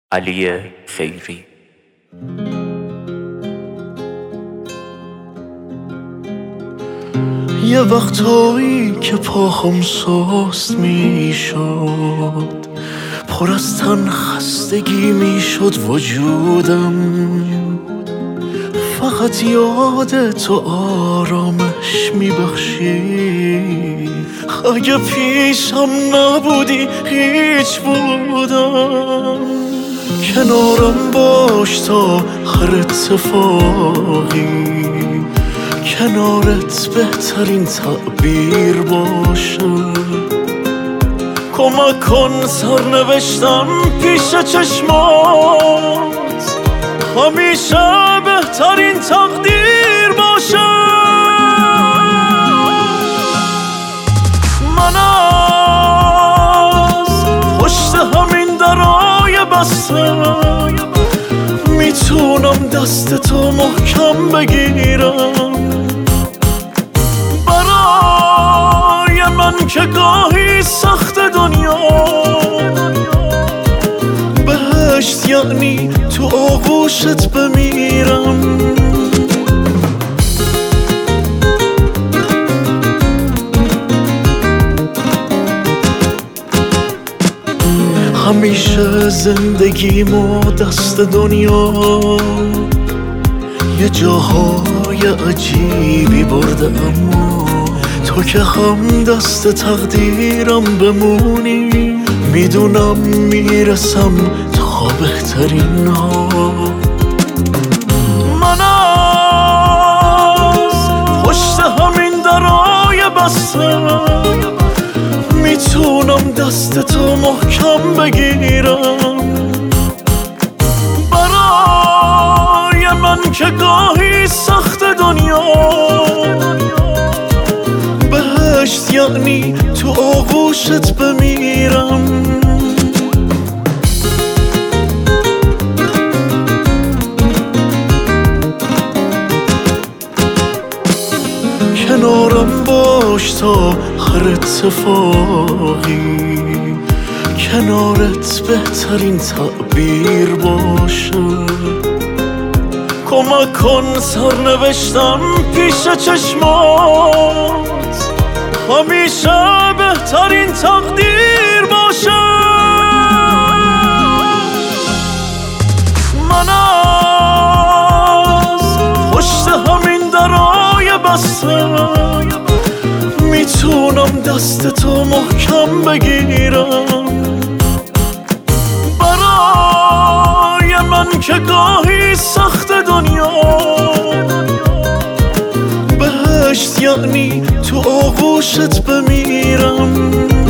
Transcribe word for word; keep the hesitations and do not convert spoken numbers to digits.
علی خیری. یه وقتایی که پاهم سست میشد، پر از تن خستگی میشد وجودم، فقط یاد تو آرامش میبخشی. اگه پیشم نبودی هیچ بودم، کنارم باش تا هر اتفاقی، کنارت بهترین تعبیر باشه. کمک کن سرنوشتم پیش چشمات همیشه بهترین تقدیر باشه. من از پشت همین درای بسته میتونم دست تو محکم بگیرم، برای من که گاهی سخت دنیا بهشت یعنی تو آغوشت بمیرم. همیشه زندگیمو دست دنیا یه جاهای عجیبی برده، اما تو که هم دست تقدیرم بمونی، میدونم میرسم تا بهترین ها. من از پشت همین درای بسته میتونم دست تو محکم بگیرم، برای من که گاهی سخت دنیا بهشت یعنی تو آغوشت بمیرم. کنارم باش تا هر اتفاقی، کنارت بهترین تعبیر باشه. کمک کن سرنوشتم پیش چشمات همیشه بهترین تقدیر باشه. من از پشت همین درای بسته میتونم دست تو محکم بگیرم، برای من که گاهی سخت دنیا بهشت یعنی تو آغوشت بمیرم.